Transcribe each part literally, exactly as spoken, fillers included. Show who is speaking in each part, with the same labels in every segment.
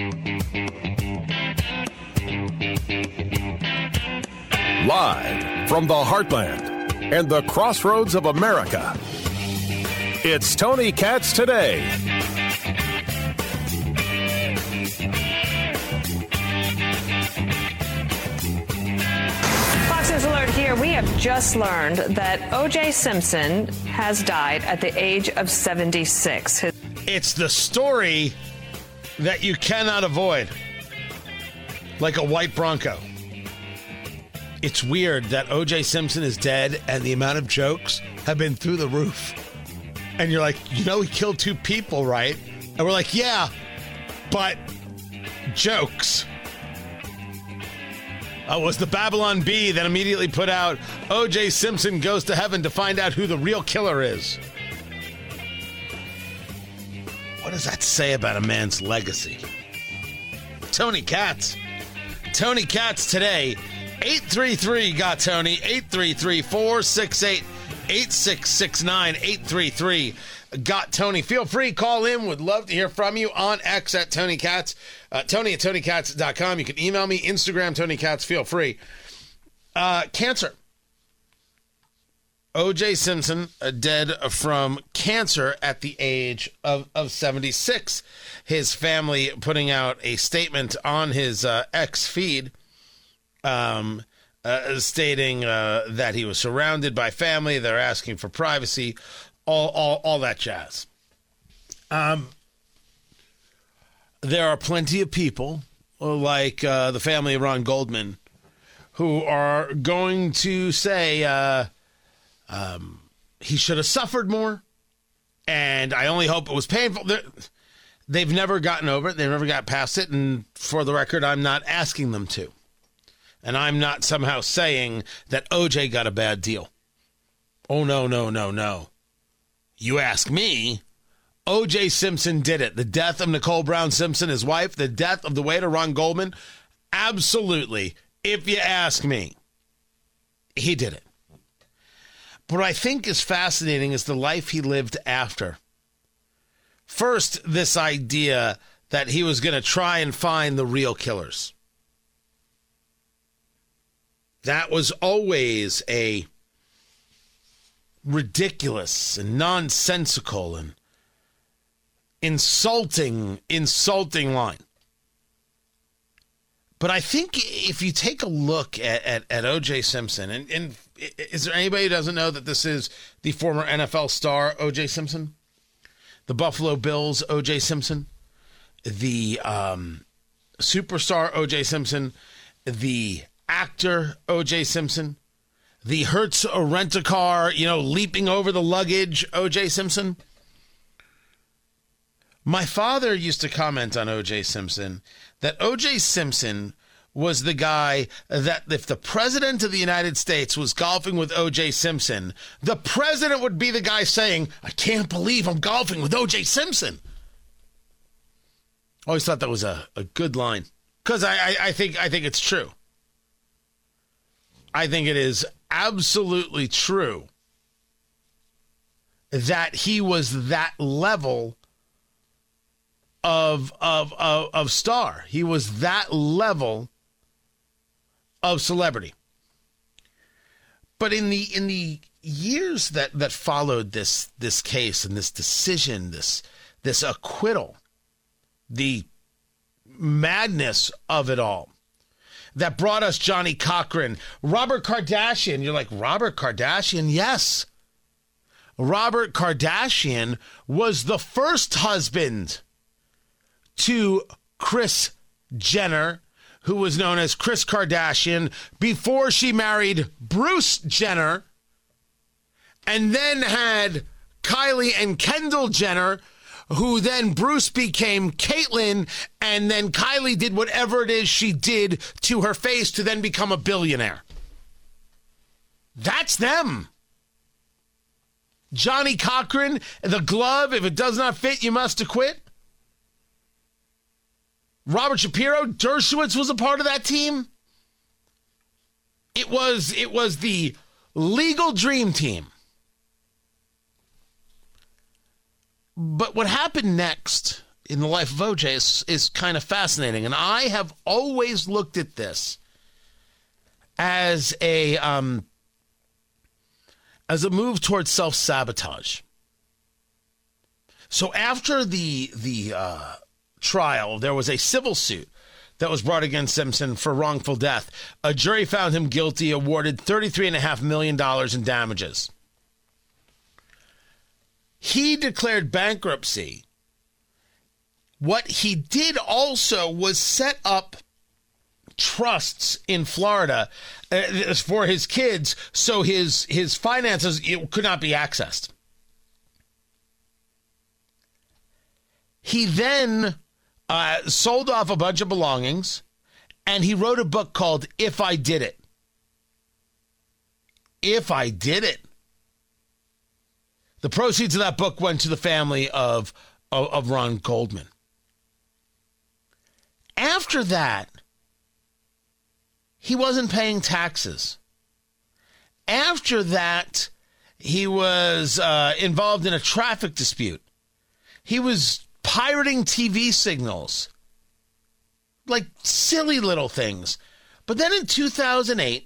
Speaker 1: Live from the heartland and the crossroads of America, it's Tony Katz Today.
Speaker 2: Fox News Alert here. We have just learned that O J Simpson has died at the age of seventy-six. His-
Speaker 3: it's the story that you cannot avoid, like a white Bronco. It's weird that O J Simpson is dead and the amount of jokes have been through the roof. And you're like, you know, he killed two people, right? And we're like, yeah, but jokes. Uh, was the Babylon Bee that immediately put out O J Simpson goes to heaven to find out who the real killer is. What does that say about a man's legacy? Tony Katz. Tony Katz Today. eight three three got Tony. eight three three, four six eight, eight six six nine. eight three three got Tony. Feel free, call in. Would love to hear from you on X at Tony Katz. Uh, Tony at Tony Katz dot com. You can email me, Instagram, Tony Katz. Feel free. Uh, cancer. O J Simpson uh, dead from cancer at the age of, of seventy-six. His family putting out a statement on his uh, X feed um, uh, stating uh, that he was surrounded by family. They're asking for privacy, all, all, all that jazz. Um, there are plenty of people like uh, the family of Ron Goldman who are going to say, uh, Um, he should have suffered more, and I only hope it was painful. They're, they've never gotten over it. They've never got past it, and for the record, I'm not asking them to. And I'm not somehow saying that O J got a bad deal. Oh, no, no, no, no. You ask me, O J Simpson did it. The death of Nicole Brown Simpson, his wife, the death of the waiter Ron Goldman, absolutely, if you ask me, he did it. What I think is fascinating is the life he lived after. First, this idea that he was going to try and find the real killers. That was always a ridiculous and nonsensical and insulting, insulting line. But I think if you take a look at, at, at O J Simpson, and, and is there anybody who doesn't know that this is the former N F L star O J Simpson? The Buffalo Bills O J Simpson? The um, superstar O J Simpson? The actor O J Simpson? The Hertz rent-a-car, you know, leaping over the luggage O J Simpson? My father used to comment on O J Simpson that O J Simpson was the guy that if the president of the United States was golfing with O J Simpson, the president would be the guy saying, I can't believe I'm golfing with O J Simpson. Always thought that was a, a good line because I, I, I think I think it's true. I think it is absolutely true that he was that level Of, of of of star. He was that level of celebrity. But in the in the years that, that followed this this case and this decision, this this acquittal, the madness of it all, that brought us Johnny Cochran, Robert Kardashian. You're like, Robert Kardashian? Yes. Robert Kardashian was the first husband to Kris Jenner, who was known as Kris Kardashian, before she married Bruce Jenner, and then had Kylie and Kendall Jenner, who then Bruce became Caitlyn, and then Kylie did whatever it is she did to her face to then become a billionaire. That's them. Johnny Cochran, the glove, if it does not fit, you must acquit. Robert Shapiro, Dershowitz was a part of that team. It was it was the legal dream team. But what happened next in the life of O J is, is kind of fascinating. And I have always looked at this as a um, as a move towards self-sabotage. So after the the uh, trial, there was a civil suit that was brought against Simpson for wrongful death. A jury found him guilty, awarded thirty-three point five million dollars in damages. He declared bankruptcy. What he did also was set up trusts in Florida uh, for his kids, so his his finances it could not be accessed. He then uh, sold off a bunch of belongings, and he wrote a book called If I Did It. If I Did It. The proceeds of that book went to the family of, of, of Ron Goldman. After that, he wasn't paying taxes. After that, he was uh, involved in a traffic dispute. He was pirating T V signals. Like silly little things. But then in two thousand eight,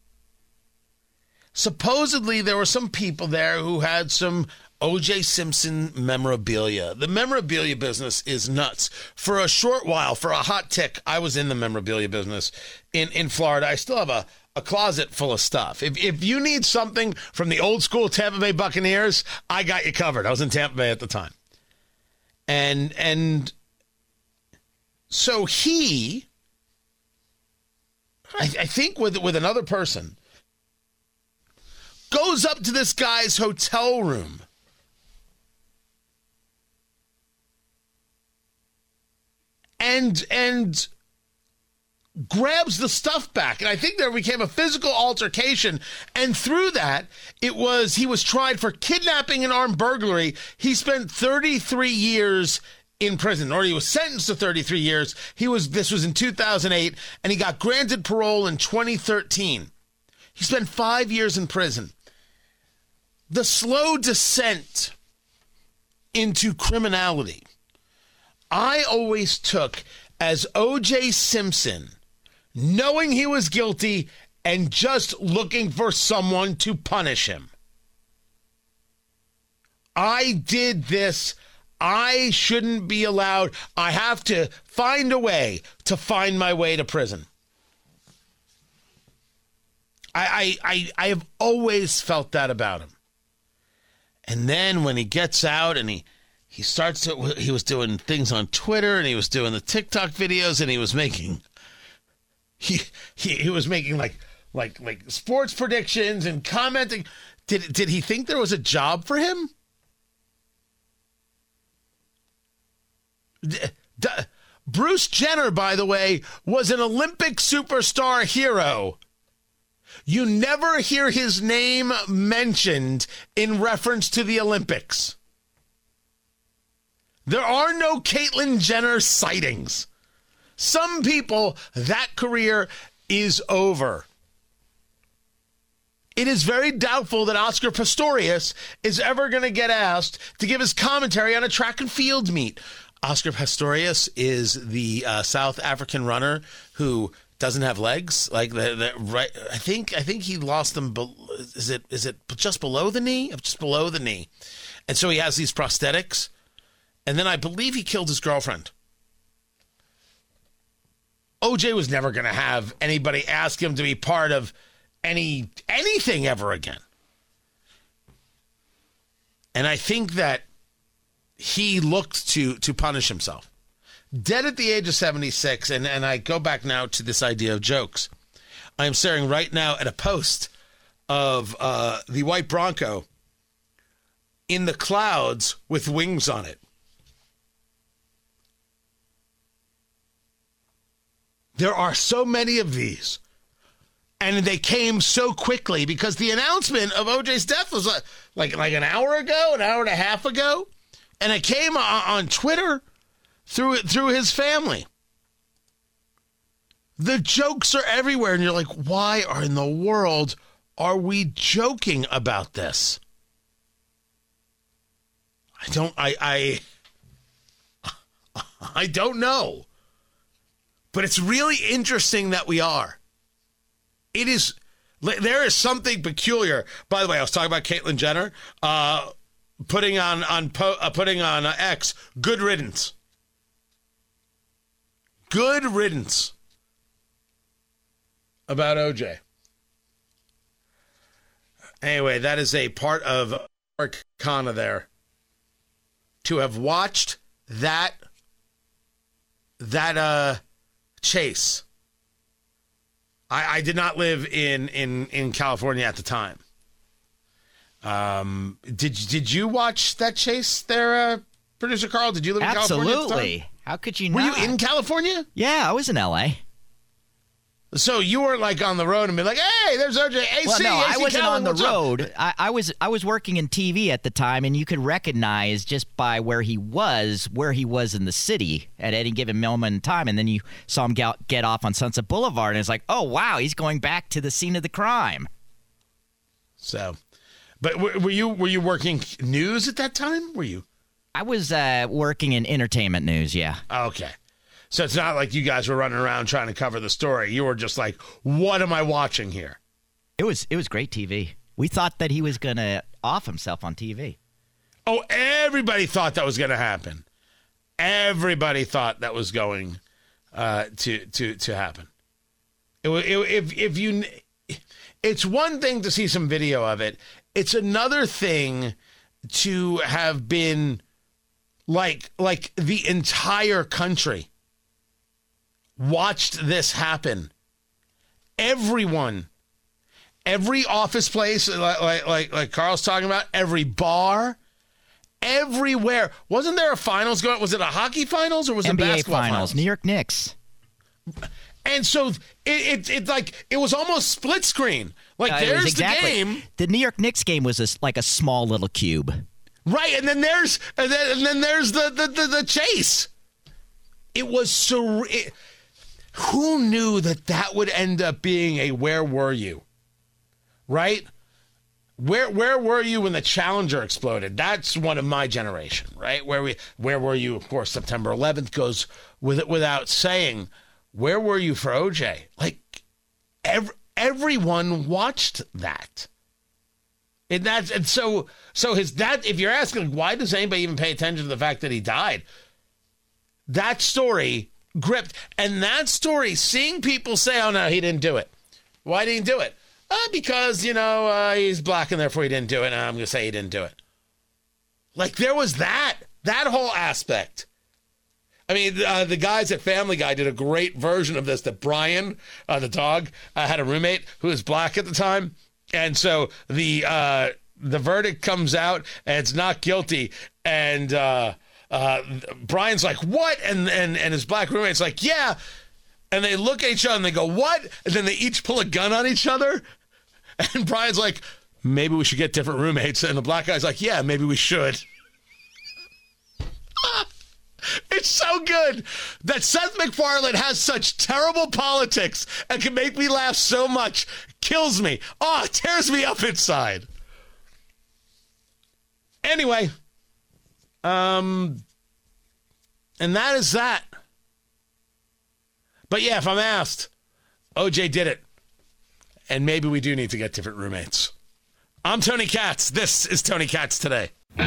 Speaker 3: supposedly there were some people there who had some O J Simpson memorabilia. The memorabilia business is nuts. For a short while, for a hot tick, I was in the memorabilia business in, in Florida. I still have a, a closet full of stuff. If if you need something from the old school Tampa Bay Buccaneers, I got you covered. I was in Tampa Bay at the time. And and so he, I, I think with with another person, goes up to this guy's hotel room and and grabs the stuff back. And I think there became a physical altercation. And through that, it was he was tried for kidnapping and armed burglary. He spent thirty-three years in prison, or he was sentenced to thirty-three years. He was this was in two thousand eight, and he got granted parole in twenty thirteen. He spent five years in prison. The slow descent into criminality, I always took as O J Simpson knowing he was guilty and just looking for someone to punish him. I did this. I shouldn't be allowed. I have to find a way to find my way to prison. I, I, I, I have always felt that about him. And then when he gets out and he, he starts to, he was doing things on Twitter and he was doing the TikTok videos and he was making, he, he, he was making like, like, like sports predictions and commenting. Did, did he think there was a job for him? D- D- Bruce Jenner, by the way, was an Olympic superstar hero. You never hear his name mentioned in reference to the Olympics. There are no Caitlyn Jenner sightings. Some people, that career is over. It is very doubtful that Oscar Pistorius is ever going to get asked to give his commentary on a track and field meet. Oscar Pistorius is the uh, South African runner who doesn't have legs. Like the, the right, I think I think he lost them. Be, is it is it just below the knee? Just below the knee, and so he has these prosthetics. And then I believe he killed his girlfriend. O J was never going to have anybody ask him to be part of any anything ever again. And I think that he looked to to punish himself. Dead at the age of seventy-six, and, and I go back now to this idea of jokes. I am staring right now at a post of uh, the white Bronco in the clouds with wings on it. There are so many of these, and they came so quickly because the announcement of O J's death was like, like, like an hour ago, an hour and a half ago, and it came on, on Twitter through through his family. The jokes are everywhere, and you're like, why are in the world are we joking about this? I don't, I, I, I don't know. But it's really interesting that we are. It is, there is something peculiar. By the way, I was talking about Caitlyn Jenner uh, putting on, on uh, putting on uh, X, good riddance. Good riddance about O J. Anyway, that is a part of Arcana there. To have watched that, that uh, chase. I, I did not live in, in, in California at the time. Um, did, did you watch that chase there, uh, Producer Carl? Did you live in
Speaker 4: Absolutely.
Speaker 3: California at the time?
Speaker 4: Absolutely. How could you
Speaker 3: Were
Speaker 4: not?
Speaker 3: you in California?
Speaker 4: Yeah, I was in L A.
Speaker 3: So you were like on the road and be like, "Hey, there's O J A C."
Speaker 4: Well, no,
Speaker 3: A C
Speaker 4: I wasn't
Speaker 3: Callan,
Speaker 4: on the
Speaker 3: what's up?"
Speaker 4: road. I, I was I was working in T V at the time, and you could recognize just by where he was, where he was in the city at any given moment in time. And then you saw him get, get off on Sunset Boulevard, and it's like, oh wow, he's going back to the scene of the crime.
Speaker 3: So, but were, were you were you working news at that time? Were you?
Speaker 4: I was uh, working in entertainment news. Yeah.
Speaker 3: Okay. So it's not like you guys were running around trying to cover the story. You were just like, what am I watching here?
Speaker 4: It was it was great T V. We thought that he was going to off himself on T V.
Speaker 3: Oh, everybody thought that was going to happen. Everybody thought that was going uh, to to to happen. It, it, if if you, it's one thing to see some video of it. It's another thing to have been like like the entire country watched this happen. Everyone, every office place, like like like, like Carl's talking about, every bar, everywhere. Wasn't there a finals going? Was it a hockey finals or was
Speaker 4: N B A
Speaker 3: it basketball
Speaker 4: finals,
Speaker 3: finals?
Speaker 4: New York Knicks.
Speaker 3: And so it it, it like it was almost split screen. Like
Speaker 4: Uh, it was
Speaker 3: there's
Speaker 4: exactly,
Speaker 3: the game.
Speaker 4: The New York Knicks game was a, like a small little cube.
Speaker 3: Right, and then there's and then, and then there's the, the, the, the chase. It was so. It, who knew that that would end up being a "Where were you?" Right? Where where were you when the Challenger exploded? That's one of my generation, right? Where we where were you? Of course, September eleventh goes with it without saying. Where were you for O J? Like, every, everyone watched that. And that's and so so his that if you're asking why does anybody even pay attention to the fact that he died, that story gripped, and that story, seeing people say, "Oh no, he didn't do it." Why didn't he do it? Uh, because you know uh, he's black and therefore he didn't do it. And I'm gonna say he didn't do it. Like there was that that whole aspect. I mean, uh, the guys at Family Guy did a great version of this. That Brian, uh, the dog, uh, had a roommate who was black at the time. And so the uh, the verdict comes out, and it's not guilty. And uh, uh, Brian's like, "What?" And, and and his black roommate's like, "Yeah." And they look at each other and they go, "What?" And then they each pull a gun on each other. And Brian's like, "Maybe we should get different roommates." And the black guy's like, "Yeah, maybe we should." It's so good that Seth MacFarlane has such terrible politics and can make me laugh so much. Kills me. Oh, it tears me up inside. Anyway, um, and that is that. But yeah, if I'm asked, O J did it. And maybe we do need to get different roommates. I'm Tony Katz. This is Tony Katz Today.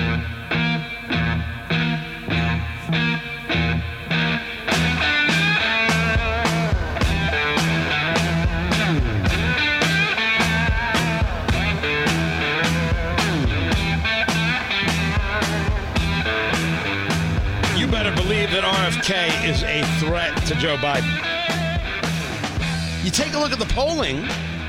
Speaker 3: That R F K is a threat to Joe Biden. You take a look at the polling,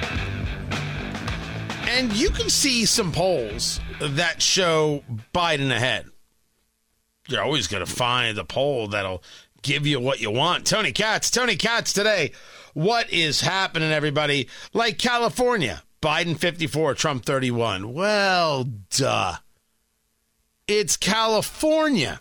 Speaker 3: and you can see some polls that show Biden ahead. You're always going to find a poll that'll give you what you want. Tony Katz, Tony Katz Today. What is happening, everybody? Like California, Biden fifty-four, Trump thirty-one. Well, duh. It's California.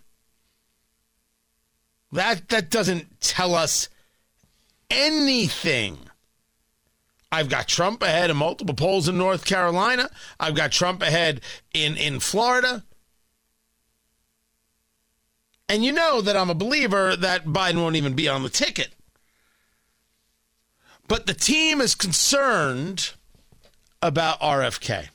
Speaker 3: That that doesn't tell us anything. I've got Trump ahead in multiple polls in North Carolina. I've got Trump ahead in, in Florida. And you know that I'm a believer that Biden won't even be on the ticket. But the team is concerned about R F K.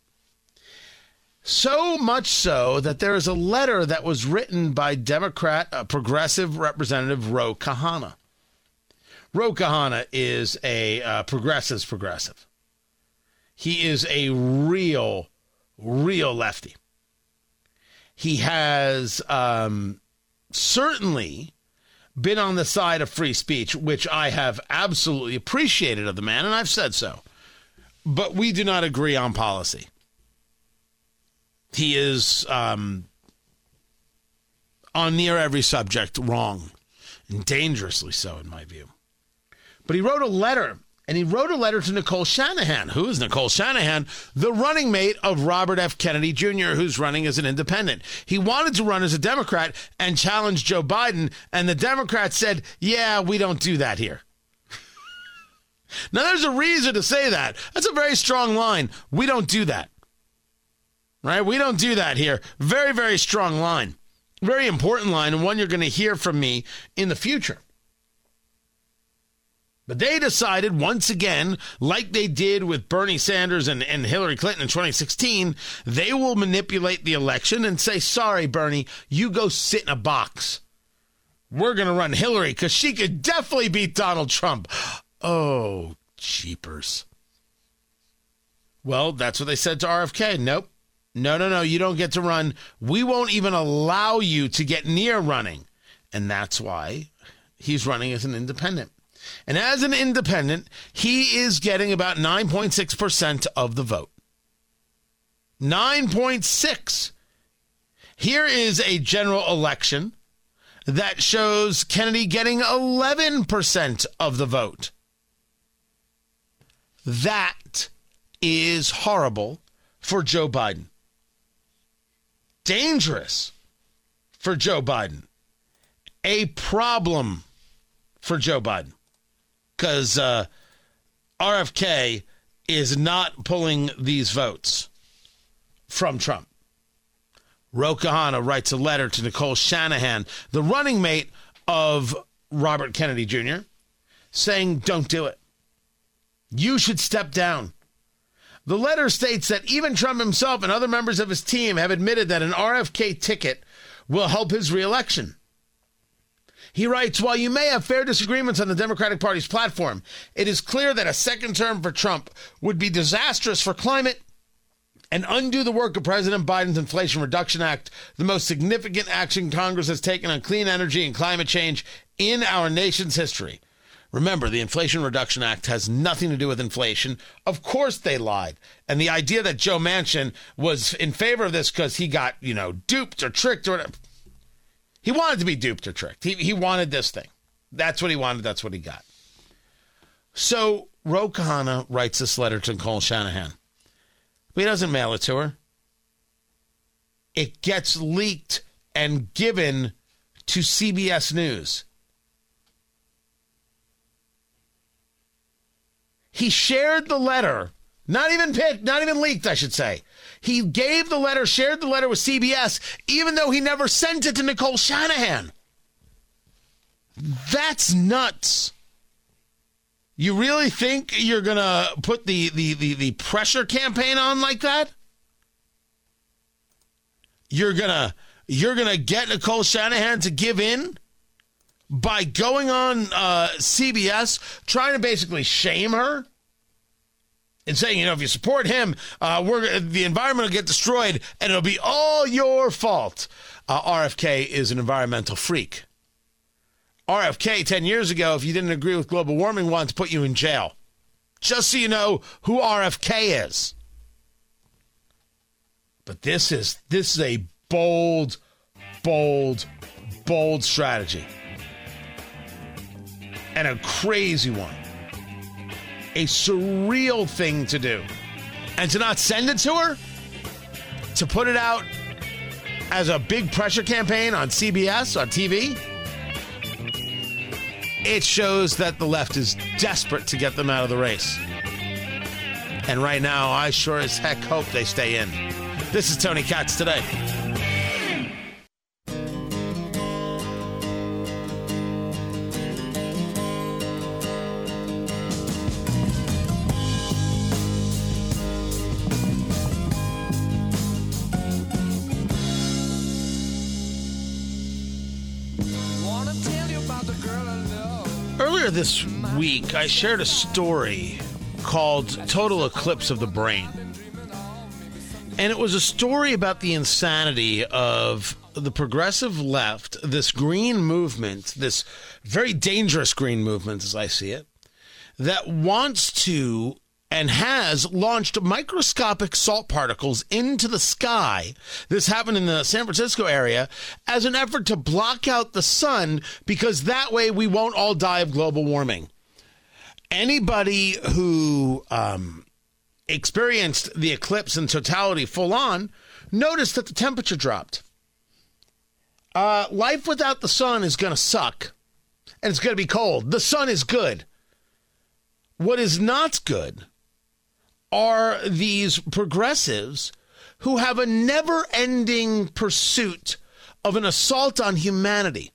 Speaker 3: So much so that there is a letter that was written by Democrat uh, Progressive Representative Ro Khanna. Ro Khanna is a uh, progressive's progressive. He is a real, real lefty. He has um, certainly been on the side of free speech, which I have absolutely appreciated of the man, and I've said so. But we do not agree on policy. He is, um, on near every subject, wrong, and dangerously so, in my view. But he wrote a letter, and he wrote a letter to Nicole Shanahan. Who is Nicole Shanahan? The running mate of Robert F. Kennedy Junior, who's running as an independent. He wanted to run as a Democrat and challenge Joe Biden, and the Democrats said, yeah, we don't do that here. Now, there's a reason to say that. That's a very strong line. We don't do that. Right? We don't do that here. Very, very strong line. Very important line, and one you're going to hear from me in the future. But they decided once again, like they did with Bernie Sanders and, and Hillary Clinton in twenty sixteen, they will manipulate the election and say, sorry, Bernie, you go sit in a box. We're going to run Hillary because she could definitely beat Donald Trump. Oh, jeepers. Well, that's what they said to R F K. Nope. No, no, no, you don't get to run. We won't even allow you to get near running. And that's why he's running as an independent. And as an independent, he is getting about nine point six percent of the vote. nine point six. Here is a general election that shows Kennedy getting eleven percent of the vote. That is horrible for Joe Biden. Dangerous for Joe Biden. A problem for Joe Biden. Because uh, R F K is not pulling these votes from Trump. Ro Khanna writes a letter to Nicole Shanahan, the running mate of Robert Kennedy Junior, saying, don't do it. You should step down. The letter states that even Trump himself and other members of his team have admitted that an R F K ticket will help his reelection. He writes, while you may have fair disagreements on the Democratic Party's platform, it is clear that a second term for Trump would be disastrous for climate and undo the work of President Biden's Inflation Reduction Act, the most significant action Congress has taken on clean energy and climate change in our nation's history. Remember, the Inflation Reduction Act has nothing to do with inflation. Of course they lied. And the idea that Joe Manchin was in favor of this because he got, you know, duped or tricked or whatever. He wanted to be duped or tricked. He, he wanted this thing. That's what he wanted. That's what he got. So Ro Khanna writes this letter to Nicole Shanahan. But he doesn't mail it to her. It gets leaked and given to C B S News. He shared the letter, not even picked, not even leaked, I should say. He gave the letter, shared the letter with C B S, even though he never sent it to Nicole Shanahan. That's nuts. You really think you're going to put the, the, the, the pressure campaign on like that? You're going to you're gonna get Nicole Shanahan to give in by going on uh, C B S, trying to basically shame her and saying, you know, if you support him, uh, we're the environment will get destroyed and it'll be all your fault. Uh, R F K is an environmental freak. R F K ten years ago, if you didn't agree with global warming, wanted to put you in jail. Just so you know who R F K is. But this is this is a bold, bold, bold strategy. And a crazy one. A surreal thing to do. And to not send it to her? To put it out as a big pressure campaign on C B S, on T V? It shows that the left is desperate to get them out of the race. And right now, I sure as heck hope they stay in. This is Tony Katz Today. Earlier this week, I shared a story called Total Eclipse of the Brain. And it was a story about the insanity of the progressive left, this green movement, this very dangerous green movement, as I see it, that wants to and has launched microscopic salt particles into the sky. This happened in the San Francisco area as an effort to block out the sun because that way we won't all die of global warming. Anybody who um, experienced the eclipse in totality full on noticed that the temperature dropped. Uh, life without the sun is going to suck, and it's going to be cold. The sun is good. What is not good are these progressives who have a never-ending pursuit of an assault on humanity.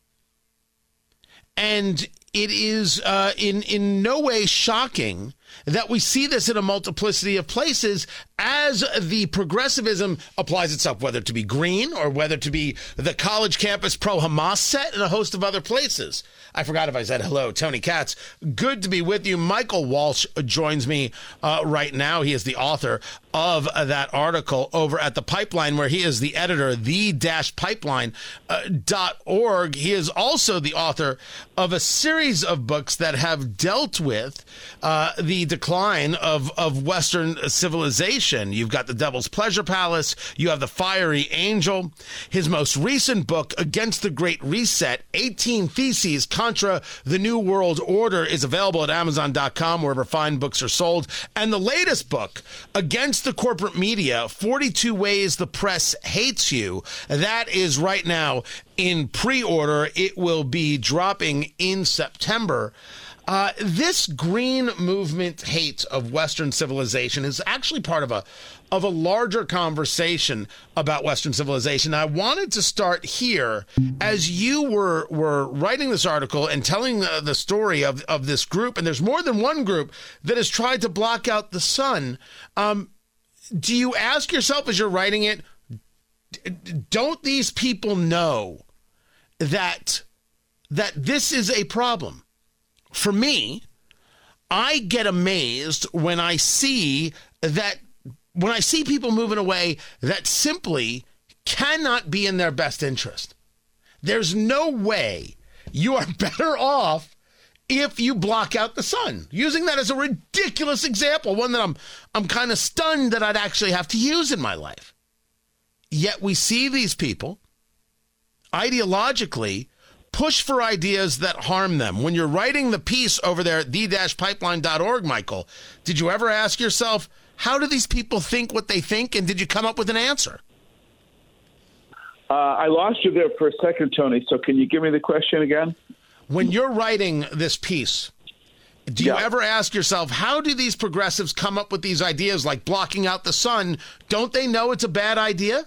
Speaker 3: And it is uh, in, in no way shocking that we see this in a multiplicity of places as the progressivism applies itself, whether to be green or whether to be the college campus pro-Hamas set and a host of other places. I forgot if I said hello. Tony Katz, good to be with you. Michael Walsh joins me uh, right now. He is the author of uh, that article over at The Pipeline, where he is the editor, the dash pipeline dot org. He is also the author of a series of books that have dealt with uh, the decline of, of Western civilization. You've got The Devil's Pleasure Palace. You have The Fiery Angel. His most recent book, Against the Great Reset, eighteen Theses Contra the New World Order, is available at amazon dot com, wherever fine books are sold. And the latest book, Against the Corporate Media, forty-two Ways the Press Hates You, that is right now in pre-order. It will be dropping in September. Uh, this green movement hate of Western civilization is actually part of a of a larger conversation about Western civilization. I wanted to start here. As you were were writing this article and telling the, the story of, of this group, and there's more than one group that has tried to block out the sun, um, do you ask yourself as you're writing it, don't these people know that that this is a problem? For me, I get amazed when I see that when I see people moving away that simply cannot be in their best interest. There's no way you are better off if you block out the sun. Using that as a ridiculous example, one that I'm I'm kind of stunned that I'd actually have to use in my life. Yet we see these people ideologically push for ideas that harm them. When you're writing the piece over there at the dash pipeline dot org, Michael, did you ever ask yourself, how do these people think what they think, and did you come up with an answer?
Speaker 5: Uh, I lost you there for a second, Tony, so can you give me the question again?
Speaker 3: When you're writing this piece, do you
Speaker 5: yeah.
Speaker 3: ever ask yourself, how do these progressives come up with these ideas like blocking out the sun? Don't they know it's a bad idea?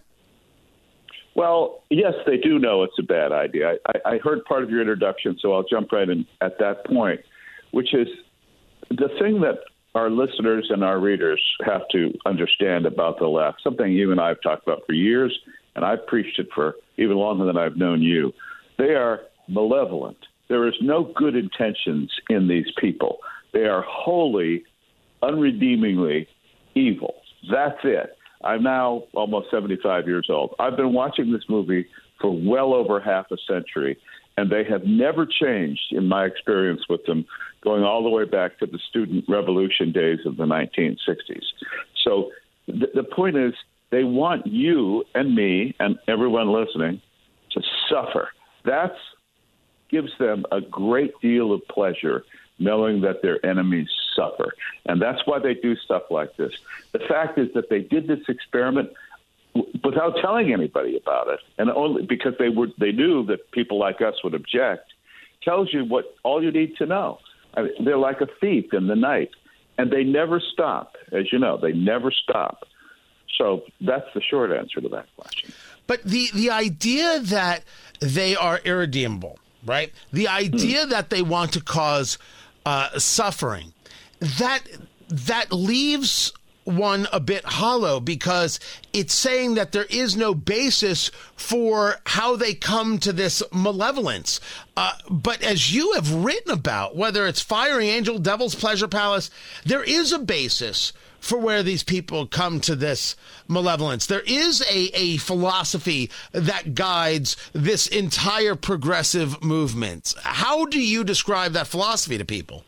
Speaker 5: Well, yes, they do know it's a bad idea. I, I heard part of your introduction, so I'll jump right in at that point, which is the thing that our listeners and our readers have to understand about the left, something you and I have talked about for years, and I've preached it for even longer than I've known you. They are malevolent. There is no good intentions in these people. They are wholly, unredeemingly evil. That's it. I'm now almost seventy-five years old. I've been watching this movie for well over half a century, and they have never changed in my experience with them, going all the way back to the student revolution days of the nineteen sixties. So th- the point is, they want you and me and everyone listening to suffer. That gives them a great deal of pleasure, knowing that their enemies suffer. And that's why they do stuff like this. The fact is that they did this experiment w- without telling anybody about it, and only because they were they knew that people like us would object. Tells you what all you need to know. I mean, they're like a thief in the night, and they never stop. As you know, they never stop. So that's the short answer to that question.
Speaker 3: But the, the idea that they are irredeemable, right? The idea hmm. that they want to cause uh, suffering, that that leaves one a bit hollow because it's saying that there is no basis for how they come to this malevolence. Uh, but as you have written about, whether it's Fiery Angel, Devil's Pleasure Palace, there is a basis for where these people come to this malevolence. There is a, a philosophy that guides this entire progressive movement. How do you describe that philosophy to people?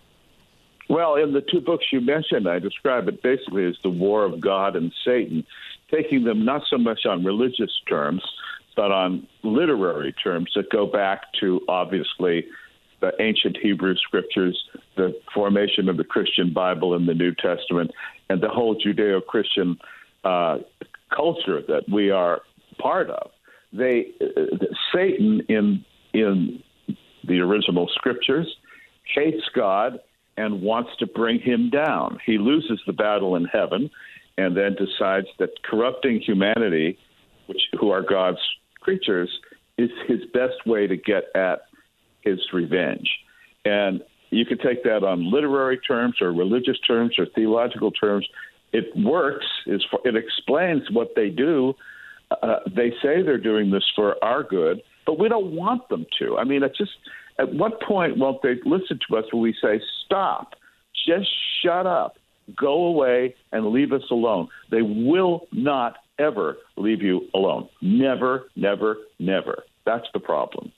Speaker 5: Well, in the two books you mentioned, I describe it basically as the war of God and Satan, taking them not so much on religious terms, but on literary terms that go back to, obviously, the ancient Hebrew scriptures, the formation of the Christian Bible in the New Testament, and the whole Judeo-Christian uh, culture that we are part of. They, uh, Satan in in the original scriptures hates God and wants to bring him down. He loses the battle in heaven and then decides that corrupting humanity, which who are God's creatures, is his best way to get at his revenge. And you can take that on literary terms or religious terms or theological terms. It works. It explains what they do. Uh, they say they're doing this for our good, but we don't want them to. I mean, it's just, at what point won't they listen to us when we say, stop, just shut up, go away and leave us alone? They will not ever leave you alone. Never, never, never. That's the problem.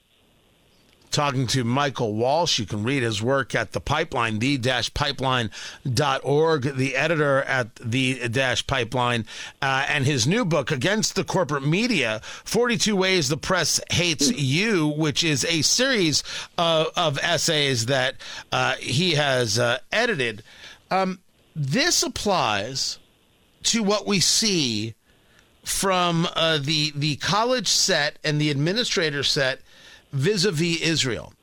Speaker 3: Talking to Michael Walsh. You can read his work at The Pipeline, the dash pipeline dot org, the editor at the dash pipeline, uh, and his new book, Against the Corporate Media, forty-two Ways the Press Hates You, which is a series of, of essays that uh, he has uh, edited. Um, this applies to what we see from uh, the, the college set and the administrator set vis-a-vis Israel.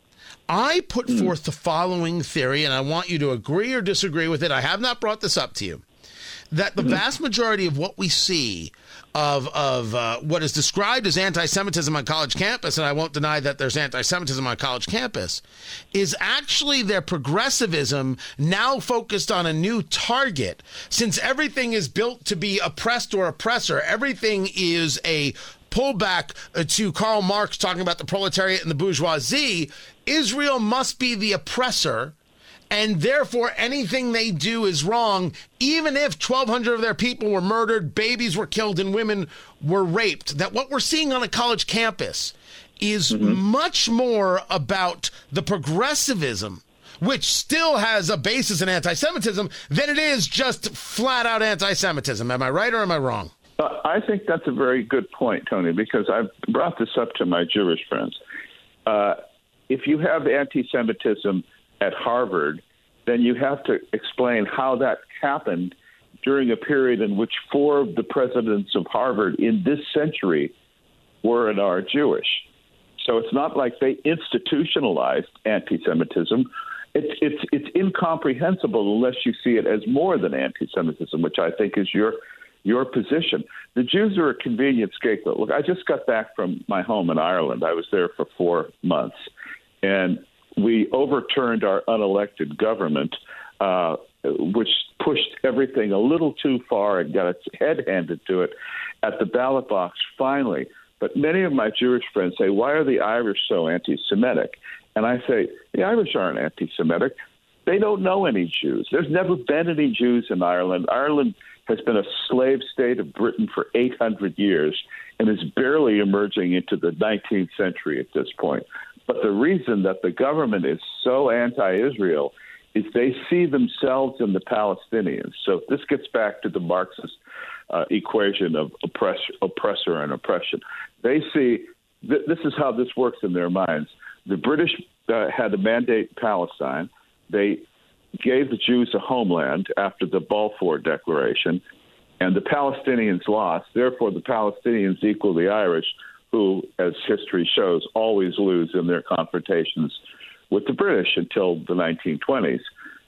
Speaker 3: I put mm. forth the following theory, and I want you to agree or disagree with it. I have not brought this up to you, that the mm. vast majority of what we see of of uh, what is described as anti-Semitism on college campus, and I won't deny that there's anti-Semitism on college campus, is actually their progressivism now focused on a new target. Since everything is built to be oppressed or oppressor, everything is a pullback to Karl Marx talking about the proletariat and the bourgeoisie. Israel must be the oppressor, and therefore anything they do is wrong, even if twelve hundred of their people were murdered, babies were killed, and women were raped. That what we're seeing on a college campus is mm-hmm. much more about the progressivism, which still has a basis in anti-Semitism, than it is just flat-out anti-Semitism. Am I right or am I wrong?
Speaker 5: I think that's a very good point, Tony, because I've brought this up to my Jewish friends. Uh, if you have anti-Semitism at Harvard, then you have to explain how that happened during a period in which four of the presidents of Harvard in this century were and are Jewish. So it's not like they institutionalized anti-Semitism. It's, it's, it's incomprehensible unless you see it as more than anti-Semitism, which I think is your your position. The Jews are a convenient scapegoat. Look, I just got back from my home in Ireland. I was there for four months, and we overturned our unelected government, uh, which pushed everything a little too far and got its head handed to it at the ballot box finally. But many of my Jewish friends say, why are the Irish so anti-Semitic? And I say, the Irish aren't anti-Semitic. They don't know any Jews. There's never been any Jews in Ireland. Ireland has been a slave state of Britain for eight hundred years and is barely emerging into the nineteenth century at this point. But the reason that the government is so anti-Israel is they see themselves in the Palestinians. So this gets back to the Marxist uh, equation of oppress, oppressor and oppression. They see th- this is how this works in their minds. The British uh, had to mandate Palestine. They gave the Jews a homeland after the Balfour Declaration, and the Palestinians lost. Therefore, the Palestinians equal the Irish, who, as history shows, always lose in their confrontations with the British until the nineteen twenties.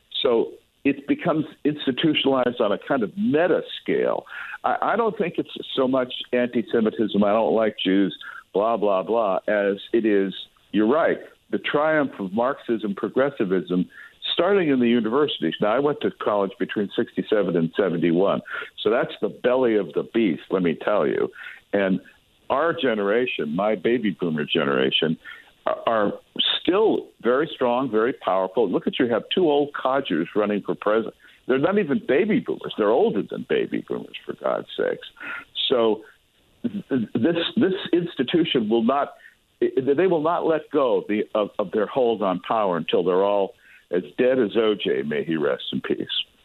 Speaker 5: So it becomes institutionalized on a kind of meta scale. I, I don't think it's so much anti-Semitism, I don't like Jews, blah, blah, blah, as it is, you're right, the triumph of Marxism, progressivism, starting in the universities. Now, I went to college between sixty-seven and seventy-one, so that's the belly of the beast, let me tell you. And our generation, my baby boomer generation, are still very strong, very powerful. Look at you have two old codgers running for president. They're not even baby boomers. They're older than baby boomers, for God's sakes. So this this institution will not, they will not let go of, the, of, of their hold on power until they're all as dead as O J, may he rest in peace.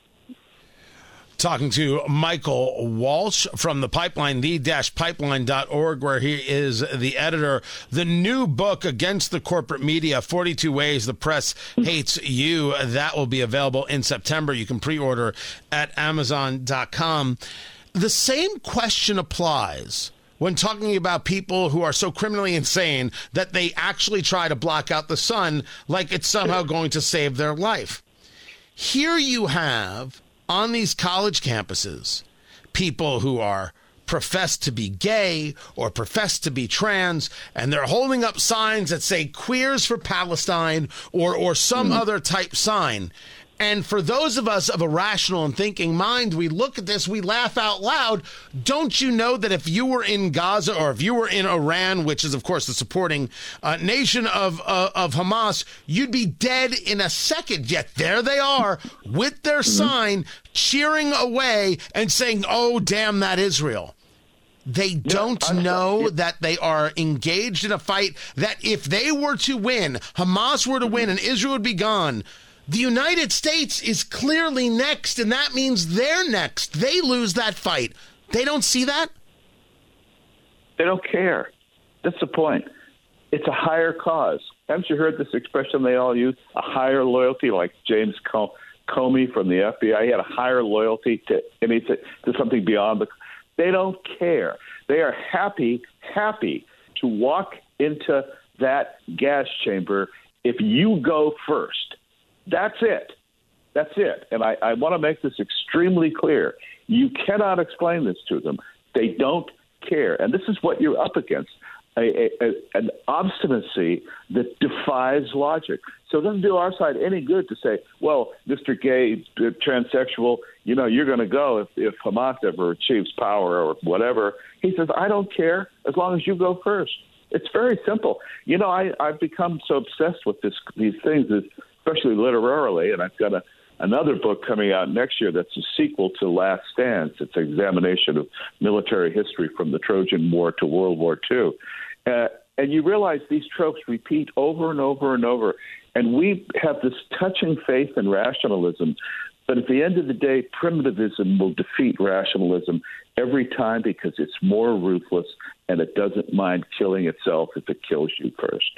Speaker 3: Talking to Michael Walsh from the Pipeline, the dash pipeline dot org, where he is the editor. The new book, Against the Corporate Media, forty-two Ways the Press Hates You, that will be available in September. You can pre-order at amazon dot com. The same question applies when talking about people who are so criminally insane that they actually try to block out the sun like it's somehow going to save their life. Here you have, on these college campuses, people who are professed to be gay or professed to be trans, and they're holding up signs that say Queers for Palestine or, or some mm. other type sign. And for those of us of a rational and thinking mind, we look at this, we laugh out loud. Don't you know that if you were in Gaza or if you were in Iran, which is, of course, the supporting uh, nation of, uh, of Hamas, you'd be dead in a second. Yet there they are with their sign cheering away and saying, oh, damn that Israel. They don't yeah, know that they are engaged in a fight that if they were to win, Hamas were to win and Israel would be gone, the United States is clearly next, and that means they're next. They lose that fight. They don't see that?
Speaker 5: They don't care. That's the point. It's a higher cause. Haven't you heard this expression they all use? A higher loyalty, like James Comey from the F B I. He had a higher loyalty to anything, to something beyond the... They don't care. They are happy, happy to walk into that gas chamber if you go first. That's it. That's it. And I, I want to make this extremely clear. You cannot explain this to them. They don't care. And this is what you're up against, a, a, an obstinacy that defies logic. So it doesn't do our side any good to say, well, Mister Gay, transsexual, you know, you're going to go if, if Hamas ever achieves power or whatever. He says, I don't care as long as you go first. It's very simple. You know, I, I've become so obsessed with this, these things, especially literarily, and I've got a, another book coming out next year that's a sequel to Last Stands. It's an examination of military history from the Trojan War to World War Two. Uh, and you realize these tropes repeat over and over and over. And we have this touching faith in rationalism. But at the end of the day, primitivism will defeat rationalism every time because it's more ruthless and it doesn't mind killing itself if it kills you first.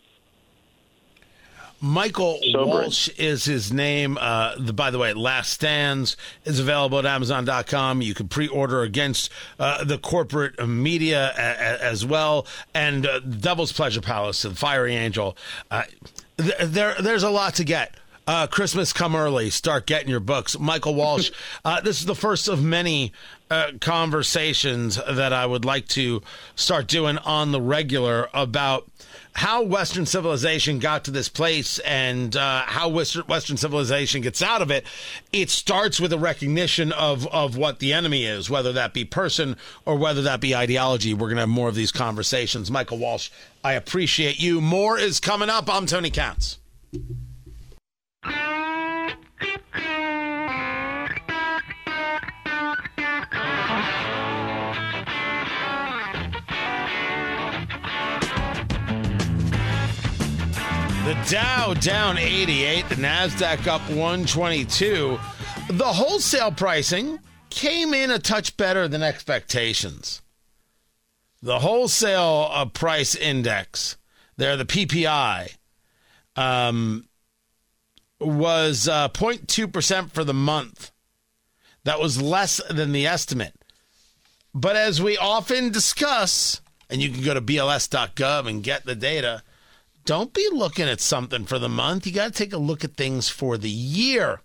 Speaker 3: Michael
Speaker 5: Sobering.
Speaker 3: Walsh is his name. Uh, the, by the way, Last Stands is available at amazon dot com. You can pre-order Against uh, the Corporate Media a, a, as well. And uh, Devil's Pleasure Palace, The Fiery Angel. Uh, th- there, there's a lot to get. Uh, Christmas come early. Start getting your books. Michael Walsh, uh, this is the first of many uh, conversations that I would like to start doing on the regular about how Western civilization got to this place and uh, how Western, Western civilization gets out of it. It starts with a recognition of, of what the enemy is, whether that be person or whether that be ideology. We're going to have more of these conversations. Michael Walsh, I appreciate you. More is coming up. I'm Tony Katz. The Dow down eighty-eight, the NASDAQ up one twenty-two. The wholesale pricing came in a touch better than expectations. The wholesale uh, price index, there, the P P I, um, was uh, zero point two percent for the month. That was less than the estimate. But as we often discuss, and you can go to B L S dot gov and get the data, don't be looking at something for the month. You got to take a look at things for the year.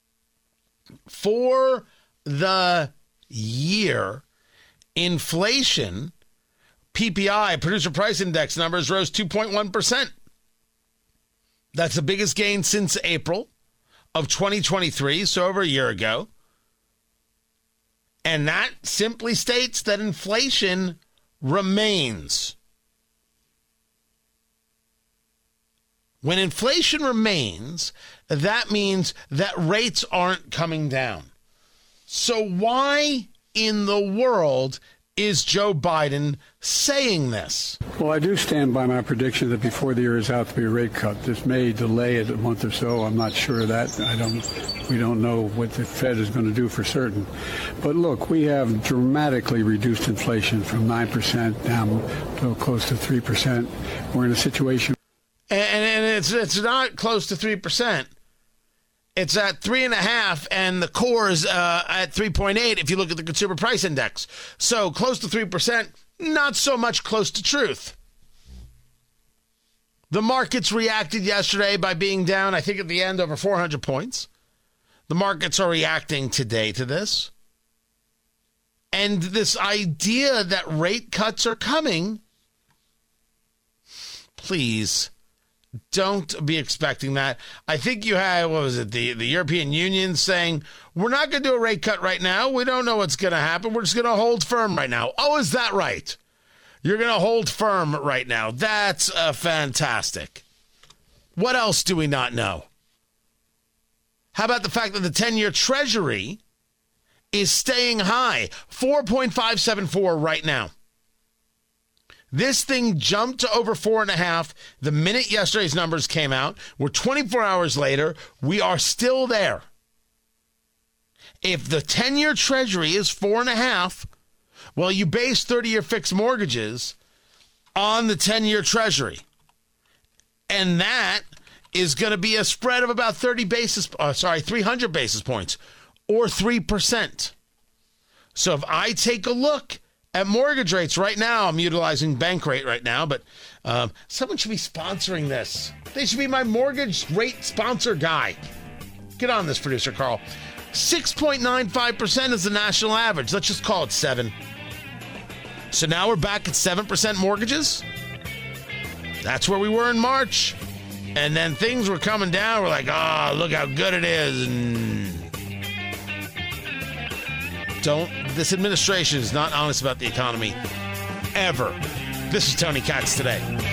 Speaker 3: For the year, inflation, P P I, Producer Price Index numbers rose two point one percent. That's the biggest gain since April. of twenty twenty-three, so over a year ago. And that simply states that inflation remains. When inflation remains, that means that rates aren't coming down. So why in the world is Joe Biden saying this?
Speaker 6: Well, I do stand by my prediction that before the year is out to be a rate cut. This may delay it a month or so. I'm not sure of that. I don't. We don't know what the Fed is going to do for certain. But look, we have dramatically reduced inflation from nine percent down to close to three percent. We're in a situation.
Speaker 3: And, and it's it's not close to three percent. It's at three and a half, and the core is uh, at three point eight. If you look at the consumer price index, so close to three percent, not so much close to truth. The markets reacted yesterday by being down, I think, at the end over four hundred points. The markets are reacting today to this, and this idea that rate cuts are coming. Please. Don't be expecting that. I think you had, what was it, the, the European Union saying, we're not going to do a rate cut right now. We don't know what's going to happen. We're just going to hold firm right now. Oh, is that right? You're going to hold firm right now. That's uh, fantastic. What else do we not know? How about the fact that the ten-year Treasury is staying high, four point five seven four right now. This thing jumped to over four and a half the minute yesterday's numbers came out. We're twenty-four hours later. We are still there. If the ten-year Treasury is four and a half, well, you base thirty-year fixed mortgages on the ten-year Treasury. And that is going to be a spread of about thirty basis, uh, sorry, three hundred basis points or three percent. So if I take a look at mortgage rates right now, I'm utilizing bank rate right now, but um, someone should be sponsoring this. They should be my mortgage rate sponsor guy. Get on this, producer Carl. six point nine five percent is the national average. Let's just call it seven. So now we're back at seven percent mortgages. That's where we were in March. And then things were coming down. We're like, oh, look how good it is. And don't, this administration is not honest about the economy ever. This is Tony Katz today.